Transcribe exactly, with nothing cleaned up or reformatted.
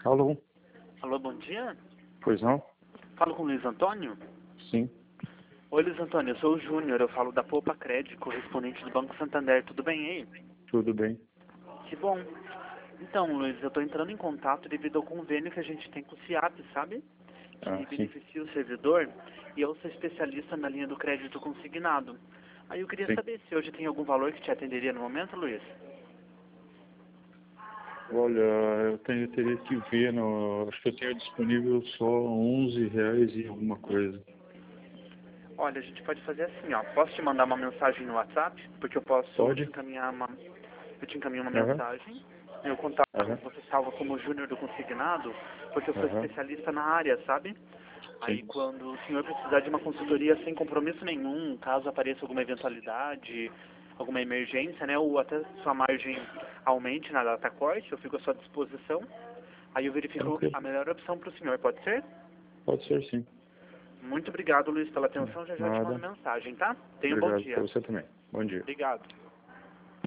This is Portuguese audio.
Alô? Alô, bom dia. Pois não? Falo com o Luiz Antônio? Sim. Oi, Luiz Antônio, eu sou o Júnior, eu falo da Poupa Crédito, correspondente do Banco Santander. Tudo bem aí? Tudo bem. Que bom. Então, Luiz, eu estou entrando em contato devido ao convênio que a gente tem com o CIAP, sabe? Que Ah, sim. beneficia o servidor e eu sou especialista na linha do crédito consignado. Aí eu queria Sim. saber se hoje tem algum valor que te atenderia no momento, Luiz? Olha, eu tenho, teria que ver, no, acho que eu tenho disponível só onze reais e alguma coisa. Olha, a gente pode fazer assim, ó. Posso te mandar uma mensagem no WhatsApp? Porque eu posso te Pode? encaminhar uma... Eu te encaminho uma Aham, mensagem. Meu contato, aham, você salva como Júnior do Consignado, porque eu sou aham, especialista na área, sabe? Aí sim. quando o senhor precisar de uma consultoria sem compromisso nenhum, caso apareça alguma eventualidade, alguma emergência, né? Ou até sua margem aumente na data corte, eu fico à sua disposição. Aí eu verifico Tranquilo. a melhor opção para o senhor, pode ser? Pode ser sim. Muito obrigado, Luiz, pela atenção. Já já te mando Nada. mensagem, tá? Tenha um bom Obrigado para dia. você também. Bom dia. Obrigado.